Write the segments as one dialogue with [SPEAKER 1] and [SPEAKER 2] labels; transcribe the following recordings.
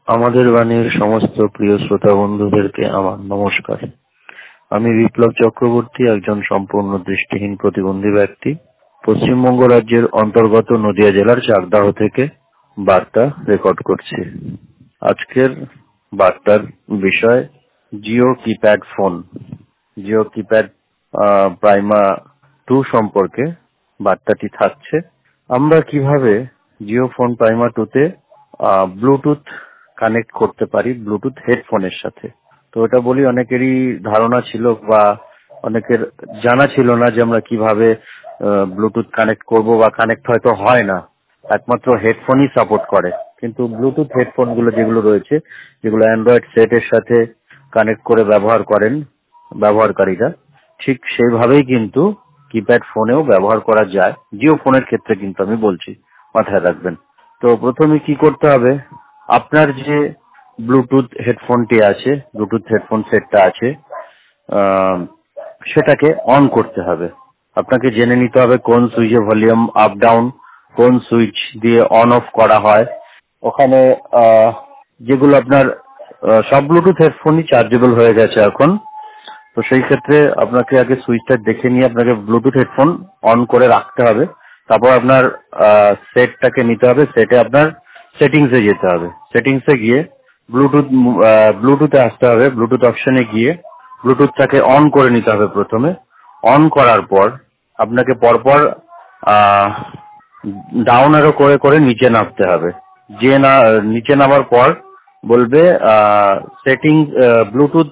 [SPEAKER 1] আমাদের বাণীর সমস্ত প্রিয় শ্রোতা বন্ধুদেরকে আমার নমস্কার। আমি বিপ্লব চক্রবর্তী, একজন সম্পূর্ণ দৃষ্টিহীন প্রতিবন্ধী ব্যক্তি। পশ্চিমবঙ্গ রাজ্যের অন্তর্গত নদিয়া জেলার চাকদাহ থেকে বার্তা রেকর্ড করছি। আজকের বার্তার বিষয় Jio keypad phone. Jio keypad Prima 2 সম্পর্কে বার্তাটি থাকছে। আমরা কিভাবে জিও ফোন প্রাইমা 2-তে ব্লুটুথ কানেক্ট করতে পারি ব্লুটুথ হেডফোনের সাথে। তো এটা বলি, অনেকেরই ধারণা ছিল বা অনেকের জানা ছিল না যে আমরা কিভাবে ব্লুটুথ কানেক্ট করব, বা কানেক্ট হয়তো হয় না, একমাত্র হেডফোনই সাপোর্ট করে। কিন্তু ব্লুটুথ হেডফোন গুলো যেগুলো রয়েছে, যেগুলো অ্যান্ড্রয়েড সেটের সাথে কানেক্ট করে ব্যবহার করেন ব্যবহারকারীরা, ঠিক সেইভাবেই কিন্তু কিপ্যাড ফোনেও ব্যবহার করা যায়। জিও ফোনের ক্ষেত্রে কিন্তু আমি বলছি, মাথায় রাখবেন। তো প্রথমে কি করতে হবে, আপনার যে ব্লুটুথ হেডফোনটি আছে, ব্লুটুথ হেডফোন সেটটা আছে, সেটাকে অন করতে হবে। আপনাকে জেনে নিতে হবে কোন সুইচে ভলিউম আপ ডাউন, কোন সুইচ দিয়ে অন অফ করা হয়। ওখানে যেগুলো আপনার সব ব্লুটুথ হেডফোনই চার্জেবল হয়ে গেছে এখন। তো সেই ক্ষেত্রে আপনাকে আগে সুইচটা দেখে নিয়ে আপনাকে ব্লুটুথ হেডফোন অন করে রাখতে হবে। তারপর আপনার সেটটাকে নিতে হবে, সেটে আপনার সেটিংসে যেতে হবে। সেটিংসে গিয়ে ব্লুটুথে আসতে হবে। ব্লুটুথ অপশনে গিয়ে ব্লুটুথটাকে অন করে নিতে হবে প্রথমে। অন করার পর আপনাকে পরপর ডাউন অ্যারো করে করে নিচে নামতে হবে। নিচে নামার পর বলবে সেটিংস, ব্লুটুথ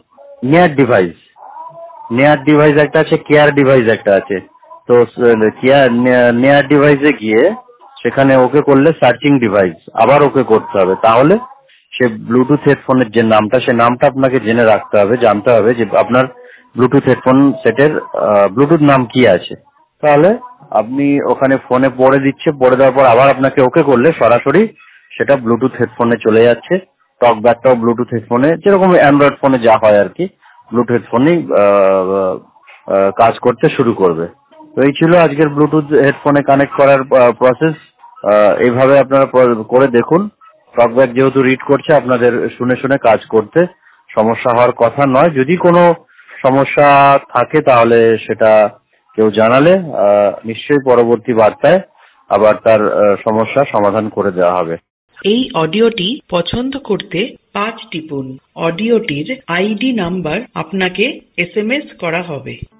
[SPEAKER 1] নেয়ার ডিভাইস একটা আছে, কেয়ার ডিভাইস একটা আছে। তো নেয়ার ডিভাইসে গিয়ে সেখানে ওকে করলে সার্চিং ডিভাইস আবার ওকে করতে হবে। তাহলে সে ব্লুটুথ হেডফোনের যে নামটা, সে নামটা আপনাকে জেনে রাখতে হবে, জানতে হবে যে আপনার ব্লুটুথ হেডফোন সেটের ব্লুটুথ নাম কি আছে। তাহলে আপনি ওখানে ফোনে পড়ে দেওয়ার পর আবার আপনাকে ওকে করলে সরাসরি সেটা ব্লুটুথ হেডফোনে চলে যাচ্ছে। টক ব্যাকটাও ব্লুটুথ হেডফোনে, যেরকম অ্যান্ড্রয়েড ফোনে যা হয় আর কি, ব্লুটুথ হেডফোনেই কাজ করতে শুরু করবে। তো এই ছিল আজকের ব্লুটুথ হেডফোনে কানেক্ট করার প্রসেস। এইভাবে আপনারা করে দেখুন। টকব্যাক যেহেতু রিড করছে, আপনাদের শুনে শুনে কাজ করতে সমস্যা হওয়ার কথা নয়। যদি কোনো সমস্যা থাকে তাহলে সেটা কেউ জানালে নিশ্চয়ই পরবর্তী বার্তায় আবার তার সমস্যা সমাধান করে দেওয়া হবে।
[SPEAKER 2] এই অডিওটি পছন্দ করতে 5 টিপুন। অডিওটির আইডি নাম্বার আপনাকে SMS করা হবে।